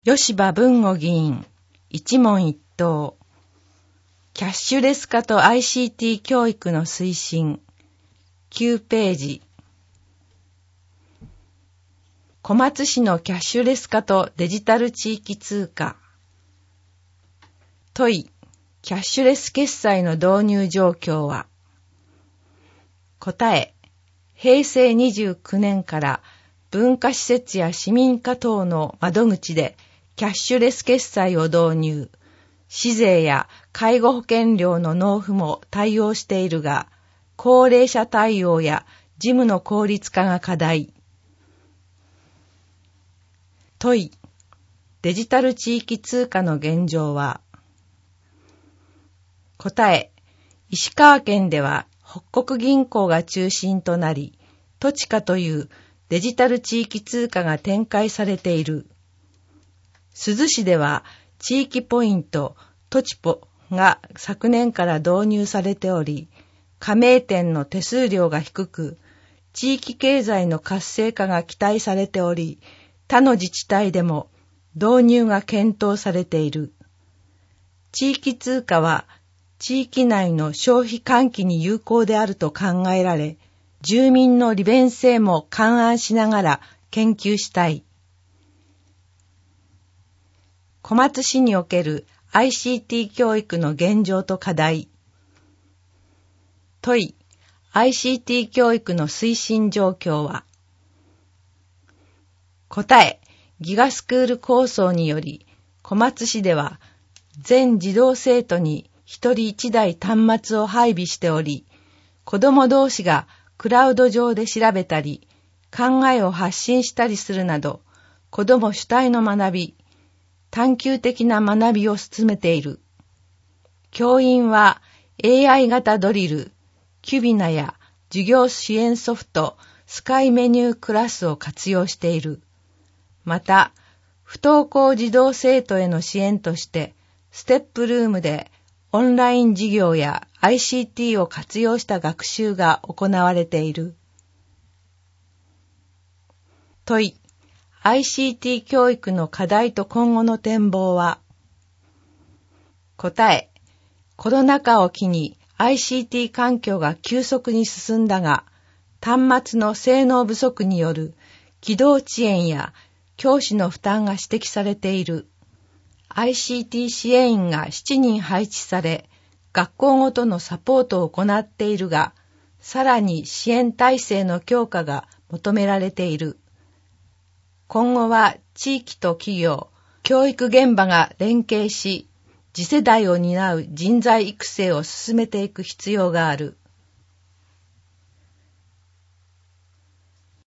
吉羽文吾議員、一問一答。キャッシュレス化と ICT 教育の推進。9ページ。小松市のキャッシュレス化とデジタル地域通貨。問い、キャッシュレス決済の導入状況は。答え、平成29年から文化施設や市民課等の窓口でキャッシュレス決済を導入。市税や介護保険料の納付も対応しているが、高齢者対応や事務の効率化が課題。問い、デジタル地域通貨の現状は。答え、石川県では北国銀行が中心となり、トチカというデジタル地域通貨が展開されている。珠洲市では地域ポイントトチポが昨年から導入されており、加盟店の手数料が低く、地域経済の活性化が期待されており、他の自治体でも導入が検討されている。地域通貨は地域内の消費喚起に有効であると考えられ、住民の利便性も勘案しながら研究したい。小松市における ICT 教育の現状と課題。問い、ICT 教育の推進状況は。答え、ギガスクール構想により、小松市では全児童生徒に一人一台端末を配備しており、子ども同士がクラウド上で調べたり、考えを発信したりするなど、子ども主体の学び、探究的な学びを進めている。教員は AI 型ドリル、キュビナや授業支援ソフト、スカイメニュークラスを活用している。また、不登校児童生徒への支援として、ステップルームでオンライン授業や ICT を活用した学習が行われている。問い、ICT 教育の課題と今後の展望は。答え、コロナ禍を機に ICT 環境が急速に進んだが、端末の性能不足による起動遅延や教師の負担が指摘されている。ICT 支援員が7人配置され、学校ごとのサポートを行っているが、さらに支援体制の強化が求められている。今後は地域と企業、教育現場が連携し、次世代を担う人材育成を進めていく必要がある。